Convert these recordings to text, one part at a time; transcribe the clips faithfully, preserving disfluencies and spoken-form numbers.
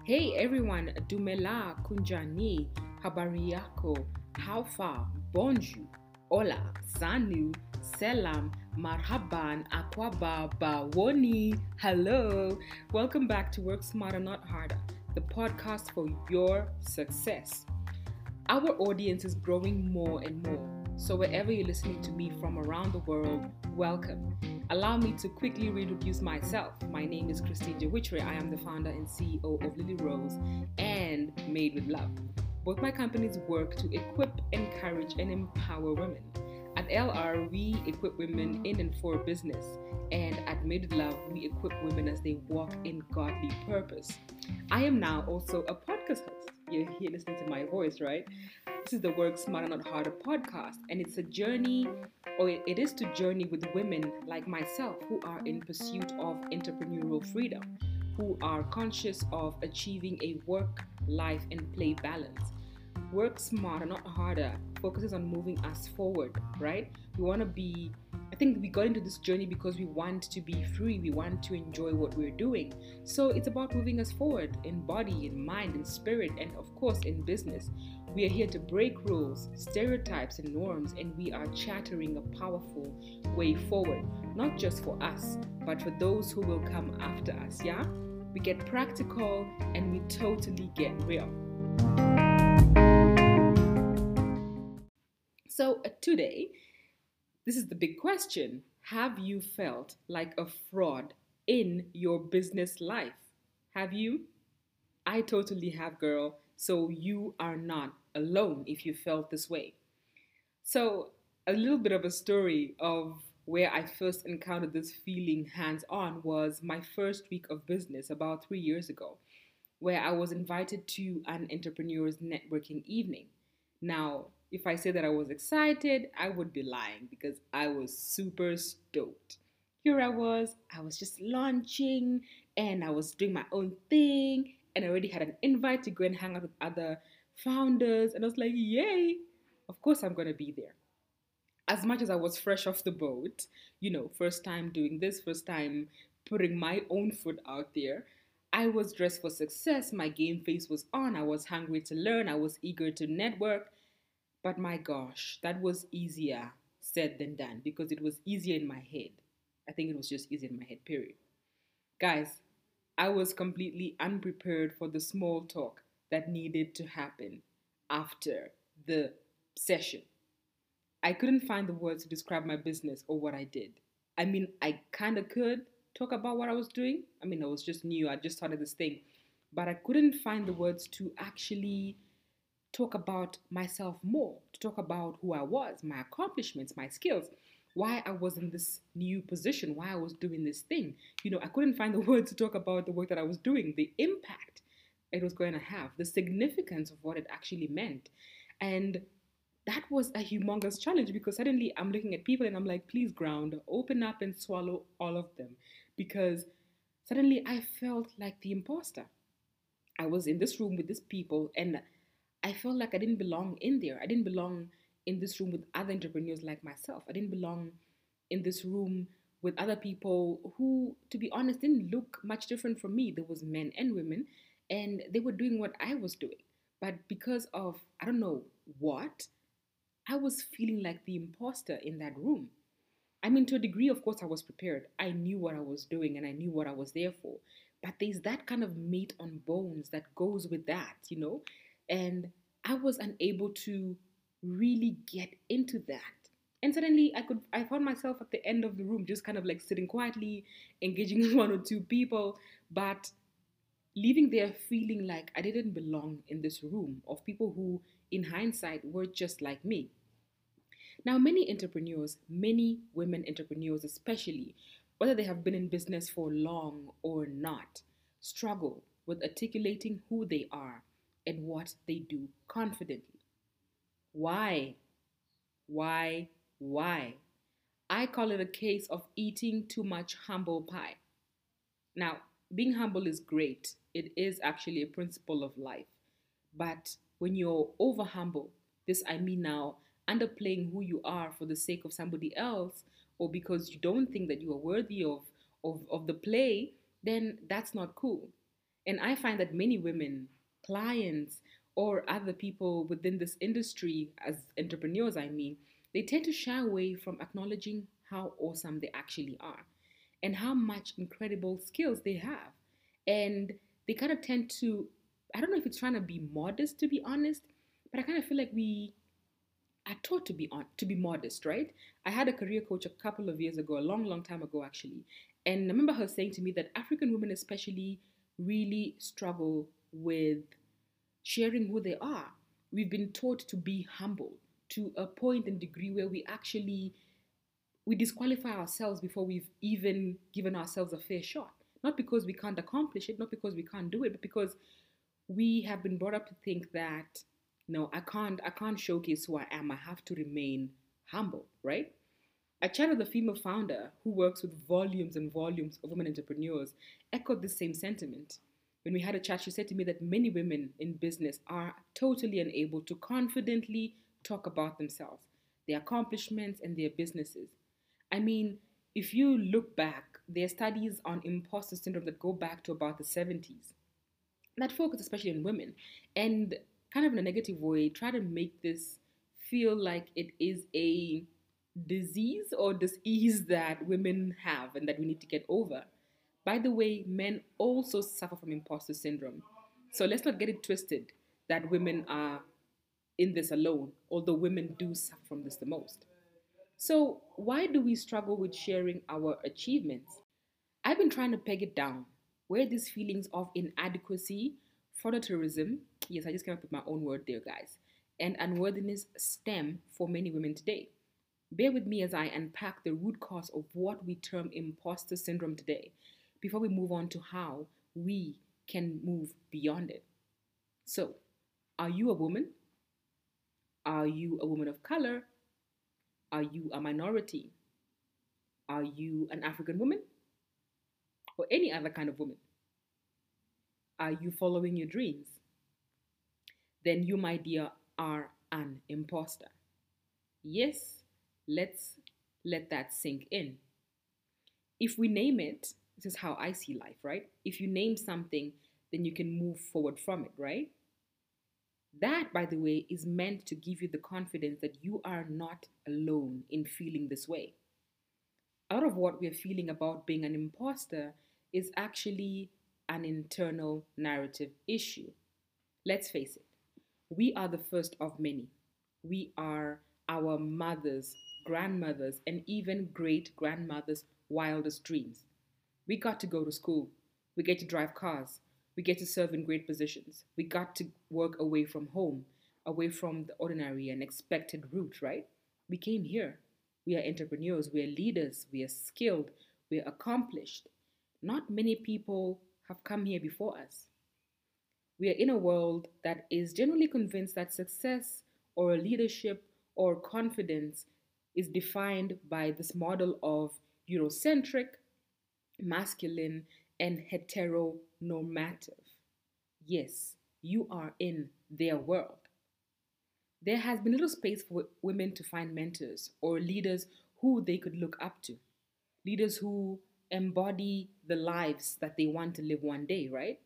Hey everyone, Dumela, Kunjani, Habari yako, how far, bonjour, hola, sanu, selam, marhaban, akwaba, bawoni, hello. Welcome back to Work Smarter Not Harder, the podcast for your success. Our audience is growing more and more, so wherever you're listening to me from around the world, welcome. Allow me to quickly reintroduce myself. My name is Christine Jawichre. I am the founder and C E O of Lily Rose and Made with Love. Both my companies work to equip, encourage, and empower women. At L R, we equip women in and for business, and at Made with Love, we equip women as they walk in godly purpose. I am now also a podcast host. You're here listening to my voice, right? This is the Work Smarter Not Harder podcast, and it's a journey, or it is to journey with women like myself who are in pursuit of entrepreneurial freedom, who are conscious of achieving a work, life, and play balance. Work Smarter Not Harder focuses on moving us forward, right? We want to be, I think we got into this journey because we want to be free, we want to enjoy what we're doing. So it's about moving us forward in body, in mind, in spirit, and of course in business. We are here to break rules, stereotypes, and norms, and we are chattering a powerful way forward, not just for us, but for those who will come after us, yeah? We get practical and we totally get real. So, uh, today, this is the big question. Have you felt like a fraud in your business life? Have you? I totally have, girl. So you are not alone if you felt this way. So, a little bit of a story of where I first encountered this feeling hands on was my first week of business about three years ago, where I was invited to an entrepreneur's networking evening. Now, if I say that I was excited, I would be lying because I was super stoked. Here I was, I was just launching and I was doing my own thing, and I already had an invite to go and hang out with other founders, and I was like, yay! Of course, I'm gonna be there. As much as I was fresh off the boat, you know, first time doing this, first time putting my own foot out there, I was dressed for success. My game face was on. I was hungry to learn. I was eager to network. But my gosh, that was easier said than done because it was easier in my head. I think it was just easier in my head, period. Guys, I was completely unprepared for the small talk that needed to happen after the session. I couldn't find the words to describe my business or what I did. I mean, I kind of could talk about what I was doing. I mean, I was just new, I just started this thing. But I couldn't find the words to actually talk about myself more, to talk about who I was, my accomplishments, my skills, why I was in this new position, why I was doing this thing. You know, I couldn't find the words to talk about the work that I was doing, the impact it was going to have, the significance of what it actually meant. And that was a humongous challenge because suddenly I'm looking at people and I'm like, please ground, open up and swallow all of them. Because suddenly I felt like the imposter. I was in this room with these people and I felt like I didn't belong in there. I didn't belong in this room with other entrepreneurs like myself. I didn't belong in this room with other people who, to be honest, didn't look much different from me. There was men and women, and they were doing what I was doing. But because of, I don't know what, I was feeling like the imposter in that room. I mean, to a degree, of course, I was prepared. I knew what I was doing and I knew what I was there for. But there's that kind of meat on bones that goes with that, you know? And I was unable to really get into that. And suddenly I could I found myself at the end of the room, just kind of like sitting quietly, engaging with one or two people, but leaving there feeling like I didn't belong in this room of people who, in hindsight, were just like me. Now, many entrepreneurs, many women entrepreneurs especially, whether they have been in business for long or not, struggle with articulating who they are and what they do confidently. Why? Why? Why? I call it a case of eating too much humble pie. Now, being humble is great. It is actually a principle of life. But when you're over humble, this I mean now, underplaying who you are for the sake of somebody else, or because you don't think that you are worthy of, of, of the play, then that's not cool. And I find that many women, clients, or other people within this industry, as entrepreneurs, I mean, they tend to shy away from acknowledging how awesome they actually are and how much incredible skills they have. And they kind of tend to, I don't know if it's trying to be modest, to be honest, but I kind of feel like we are taught to be on to be modest, right? I had a career coach a couple of years ago, a long, long time ago actually, and I remember her saying to me that African women especially really struggle with sharing who they are. We've been taught to be humble to a point and degree where we actually we disqualify ourselves before we've even given ourselves a fair shot. Not because we can't accomplish it, not because we can't do it, but because we have been brought up to think that no, I can't I can't showcase who I am. I have to remain humble, right? I chatted with a female founder who works with volumes and volumes of women entrepreneurs, echoed the same sentiment. When we had a chat, she said to me that many women in business are totally unable to confidently talk about themselves, their accomplishments, and their businesses. I mean, if you look back, there are studies on imposter syndrome that go back to about the seventies that focus especially on women and kind of in a negative way try to make this feel like it is a disease or disease that women have and that we need to get over. By the way, men also suffer from imposter syndrome. So let's not get it twisted that women are in this alone, although women do suffer from this the most. So, why do we struggle with sharing our achievements? I've been trying to peg it down. Where these feelings of inadequacy, frauditourism, yes, I just came up with my own word there, guys, and unworthiness stem for many women today. Bear with me as I unpack the root cause of what we term imposter syndrome today before we move on to how we can move beyond it. So, are you a woman? Are you a woman of color? Are you a minority? Are you an African woman or any other kind of woman? Are you following your dreams? Then you, my dear, are an imposter. Yes, let's let that sink in. If we name it, this is how I see life, right? If you name something, then you can move forward from it, right? That, by the way, is meant to give you the confidence that you are not alone in feeling this way. A lot of what we're feeling about being an imposter is actually an internal narrative issue. Let's face it, we are the first of many. We are our mothers, grandmothers, and even great grandmothers' wildest dreams. We got to go to school. We get to drive cars. We get to serve in great positions. We got to work away from home, away from the ordinary and expected route, right? We came here. We are entrepreneurs. We are leaders. We are skilled. We are accomplished. Not many people have come here before us. We are in a world that is generally convinced that success or leadership or confidence is defined by this model of Eurocentric, masculine, and heteronormative. Yes, you are in their world. There has been little space for women to find mentors or leaders who they could look up to, leaders who embody the lives that they want to live one day, right?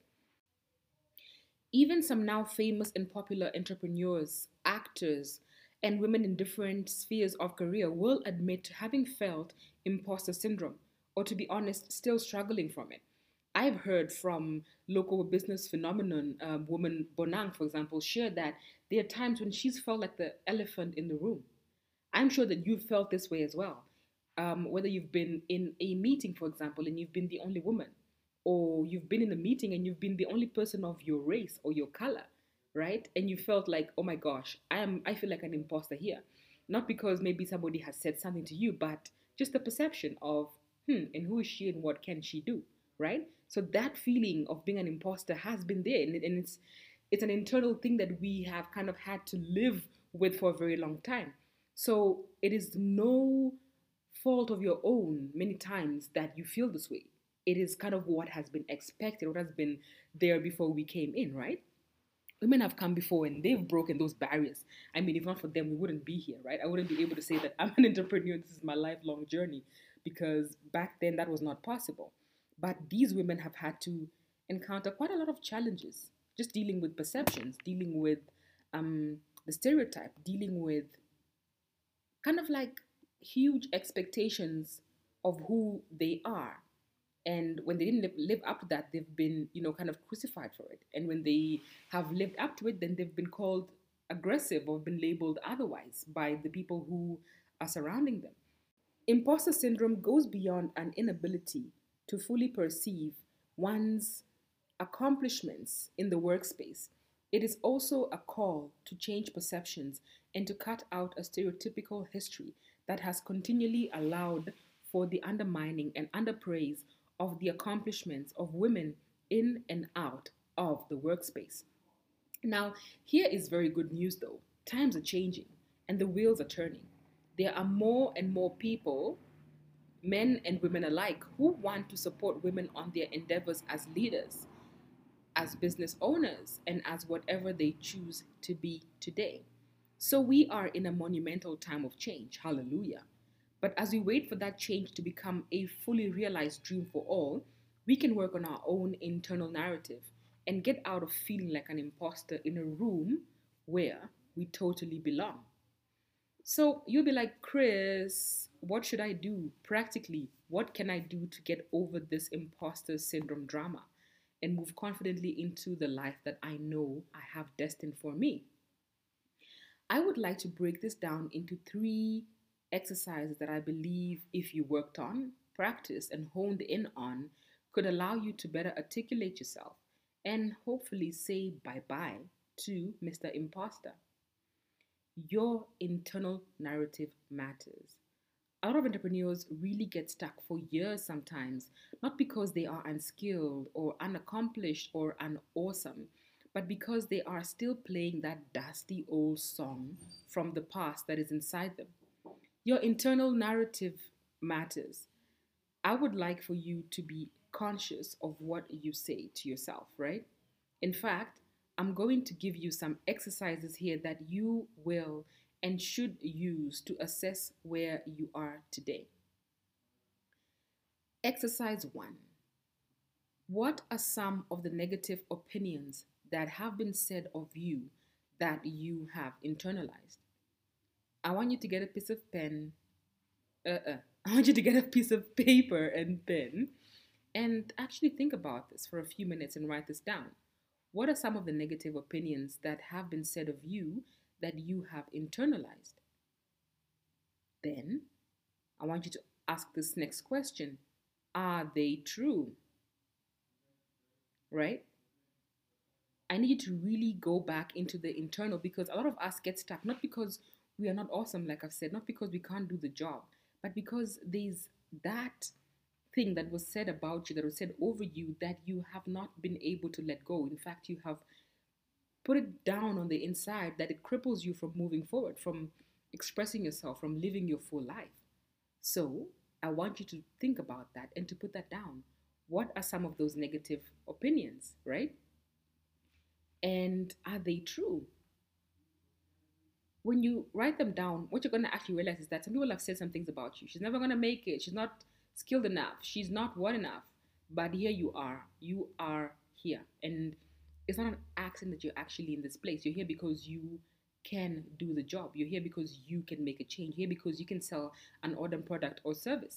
Even some now famous and popular entrepreneurs, actors, and women in different spheres of career will admit to having felt imposter syndrome, or to be honest, still struggling from it. I've heard from local business phenomenon um, woman Bonang, for example, share that there are times when she's felt like the elephant in the room. I'm sure that you've felt this way as well. Um, whether you've been in a meeting, for example, and you've been the only woman, or you've been in a meeting and you've been the only person of your race or your color, right? And you felt like, oh my gosh, I am I feel like an imposter here. Not because maybe somebody has said something to you, but just the perception of, hmm, and who is she and what can she do, right? So that feeling of being an imposter has been there, and, and it's it's an internal thing that we have kind of had to live with for a very long time. So it is no fault of your own many times that you feel this way. It is kind of what has been expected, what has been there before we came in, right? Women have come before and they've broken those barriers. I mean, if not for them, we wouldn't be here, right? I wouldn't be able to say that I'm an entrepreneur, this is my lifelong journey, because back then that was not possible. But these women have had to encounter quite a lot of challenges just dealing with perceptions, dealing with um, the stereotype, dealing with kind of like huge expectations of who they are. And when they didn't live, live up to that, they've been, you know, kind of crucified for it. And when they have lived up to it, then they've been called aggressive or been labeled otherwise by the people who are surrounding them. Imposter syndrome goes beyond an inability to fully perceive one's accomplishments in the workspace. It is also a call to change perceptions and to cut out a stereotypical history that has continually allowed for the undermining and underpraise of the accomplishments of women in and out of the workspace. Now, here is very good news though. Times are changing and the wheels are turning. There are more and more people, men and women alike, who want to support women on their endeavors as leaders, as business owners, and as whatever they choose to be today. So we are in a monumental time of change. Hallelujah. But as we wait for that change to become a fully realized dream for all, we can work on our own internal narrative and get out of feeling like an imposter in a room where we totally belong. So you'll be like, Chris, what should I do practically? What can I do to get over this imposter syndrome drama and move confidently into the life that I know I have destined for me? I would like to break this down into three exercises that I believe, if you worked on, practiced, and honed in on, could allow you to better articulate yourself and hopefully say bye bye to Mister Imposter. Your internal narrative matters. A lot of entrepreneurs really get stuck for years sometimes, not because they are unskilled or unaccomplished or unawesome, but because they are still playing that dusty old song from the past that is inside them. Your internal narrative matters. I would like for you to be conscious of what you say to yourself, right? In fact, I'm going to give you some exercises here that you will and should use to assess where you are today. Exercise one. What are some of the negative opinions that have been said of you that you have internalized? I want you to get a piece of pen. Uh-uh. I want you to get a piece of paper and pen and actually think about this for a few minutes and write this down. What are some of the negative opinions that have been said of you that you have internalized? Then, I want you to ask this next question. Are they true? Right? I need you to really go back into the internal, because a lot of us get stuck, not because we are not awesome, like I've said, not because we can't do the job, but because there's that thing that was said about you, that was said over you, that you have not been able to let go. In fact, you have put it down on the inside that it cripples you from moving forward, from expressing yourself, from living your full life. So I want you to think about that and to put that down. What are some of those negative opinions, right? And are they true? When you write them down, what you're going to actually realize is that some people have said some things about you. She's never going to make it. She's not skilled enough. She's not what enough. But here you are. You are here. And it's not an accident that you're actually in this place. You're here because you can do the job. You're here because you can make a change. You're here because you can sell an order product or service.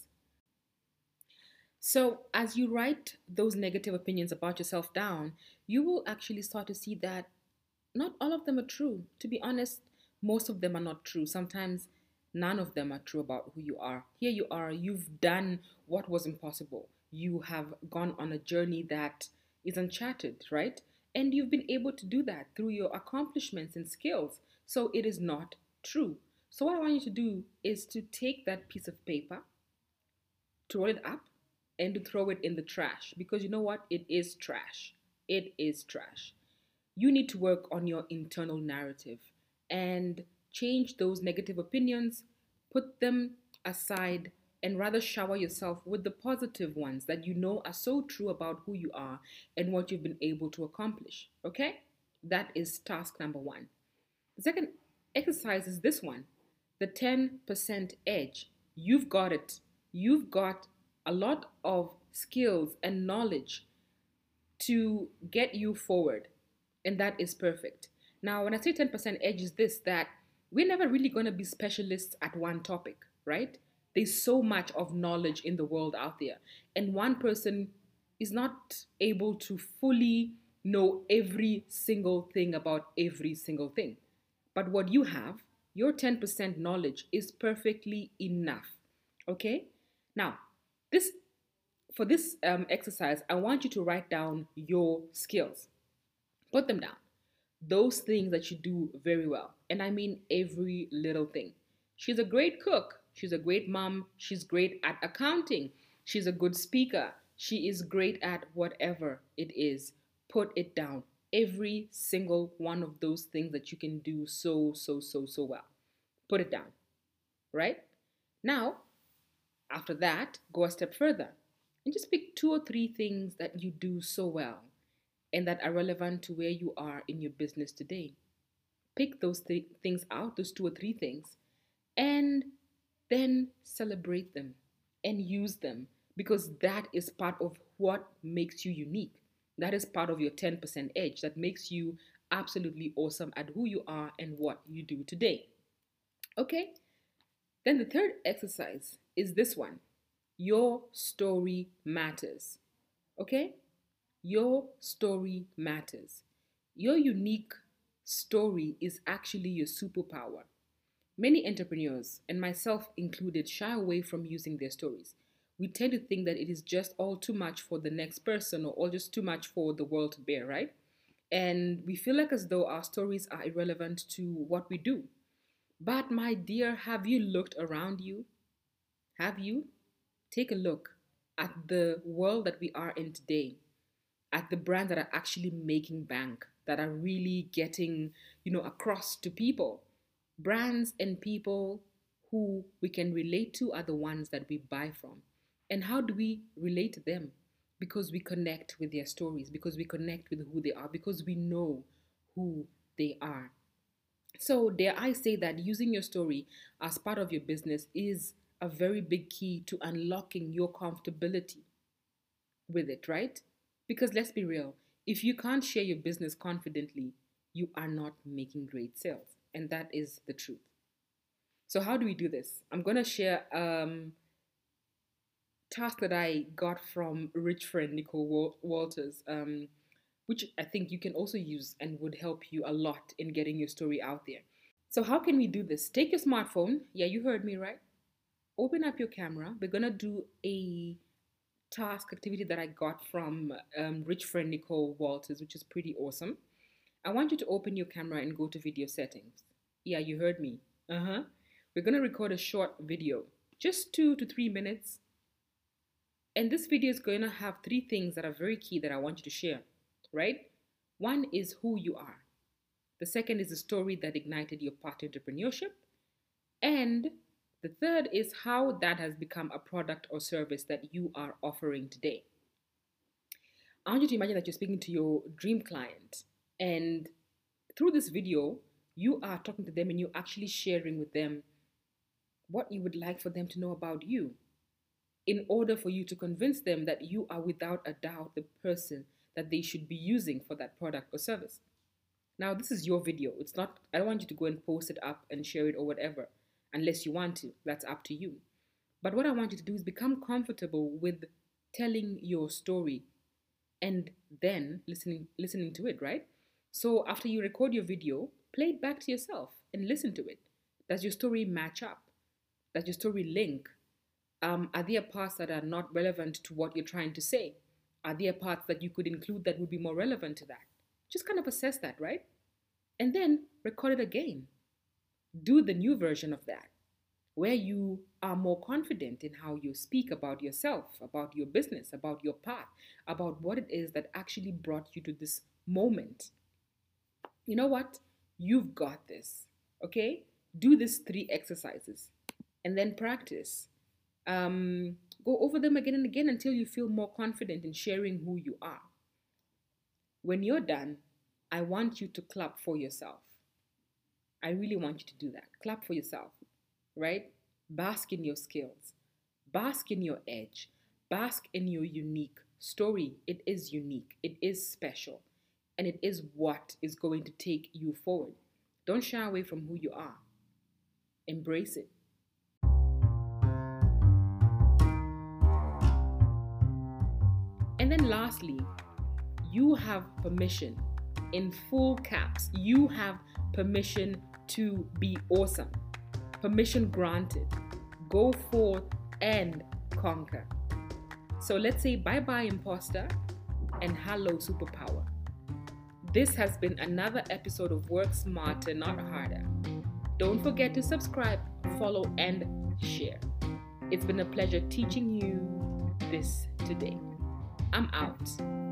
So as you write those negative opinions about yourself down, you will actually start to see that not all of them are true. To be honest, most of them are not true. Sometimes none of them are true about who you are. Here you are, you've done what was impossible. You have gone on a journey that is uncharted, right? And you've been able to do that through your accomplishments and skills. So it is not true. So what I want you to do is to take that piece of paper, to roll it up, and to throw it in the trash. Because you know what? It is trash. It is trash. You need to work on your internal narrative and change those negative opinions, put them aside, and rather shower yourself with the positive ones that you know are so true about who you are and what you've been able to accomplish. Okay? That is task number one. The second exercise is this one, the ten percent edge. You've got it. You've got a lot of skills and knowledge to get you forward. And that is perfect. Now, when I say ten percent edge, is this that we're never really going to be specialists at one topic, right? There's so much of knowledge in the world out there. And one person is not able to fully know every single thing about every single thing. But what you have, your ten percent knowledge is perfectly enough. Okay? Now, this for this um, exercise, I want you to write down your skills. Put them down. Those things that you do very well. And I mean every little thing. She's a great cook. She's a great mom. She's great at accounting. She's a good speaker. She is great at whatever it is. Put it down. Every single one of those things that you can do so, so, so, so well. Put it down. Right? Now, after that, go a step further and just pick two or three things that you do so well and that are relevant to where you are in your business today. Pick those th- things out, those two or three things, and then celebrate them and use them because that is part of what makes you unique. That is part of your ten percent edge that makes you absolutely awesome at who you are and what you do today. Okay? Then the third exercise is this one. Your story matters. Okay? Your story matters. Your unique story is actually your superpower. Many entrepreneurs, and myself included, shy away from using their stories. We tend to think that it is just all too much for the next person or all just too much for the world to bear, right? And we feel like as though our stories are irrelevant to what we do. But my dear, have you looked around you? Have you? Take a look at the world that we are in today, at the brands that are actually making bank, that are really getting, you know, across to people. Brands and people who we can relate to are the ones that we buy from. And how do we relate to them? Because we connect with their stories, because we connect with who they are, because we know who they are. So, dare I say that using your story as part of your business is a very big key to unlocking your comfortability with it, right? Because let's be real, if you can't share your business confidently, you are not making great sales. And that is the truth. So, how do we do this? I'm going to share um task that I got from rich friend Nicole Walters, um, which I think you can also use and would help you a lot in getting your story out there. So, how can we do this? Take your smartphone. Yeah, you heard me right. Open up your camera. We're going to do a task activity that I got from um, rich friend Nicole Walters, which is pretty awesome. I want you to open your camera and go to video settings. Yeah, you heard me. Uh huh. We're going to record a short video, just two to three minutes. And this video is going to have three things that are very key that I want you to share, right? One is who you are. The second is the story that ignited your path to entrepreneurship. And the third is how that has become a product or service that you are offering today. I want you to imagine that you're speaking to your dream client, and through this video, you are talking to them and you're actually sharing with them what you would like for them to know about you in order for you to convince them that you are without a doubt the person that they should be using for that product or service. Now, this is your video. It's not, I don't want you to go and post it up and share it or whatever, unless you want to. That's up to you. But what I want you to do is become comfortable with telling your story and then listening listening to it, right? So after you record your video, play it back to yourself and listen to it. Does your story match up? Does your story link? Um, are there parts that are not relevant to what you're trying to say? Are there parts that you could include that would be more relevant to that? Just kind of assess that, right? And then record it again. Do the new version of that, where you are more confident in how you speak about yourself, about your business, about your path, about what it is that actually brought you to this moment. You know what? You've got this, okay? Do these three exercises and then practice. Um, go over them again and again until you feel more confident in sharing who you are. When you're done, I want you to clap for yourself. I really want you to do that. Clap for yourself, right? Bask in your skills. Bask in your edge. Bask in your unique story, it is unique, it is special, and it is what is going to take you forward. Don't shy away from who you are, embrace it. And then, lastly, you have permission, in full caps, you have permission to be awesome. Permission granted. Go forth and conquer. So let's say bye-bye, imposter, and hello, superpower. This has been another episode of Work Smarter, Not Harder. Don't forget to subscribe, follow, and share. It's been a pleasure teaching you this today. I'm out.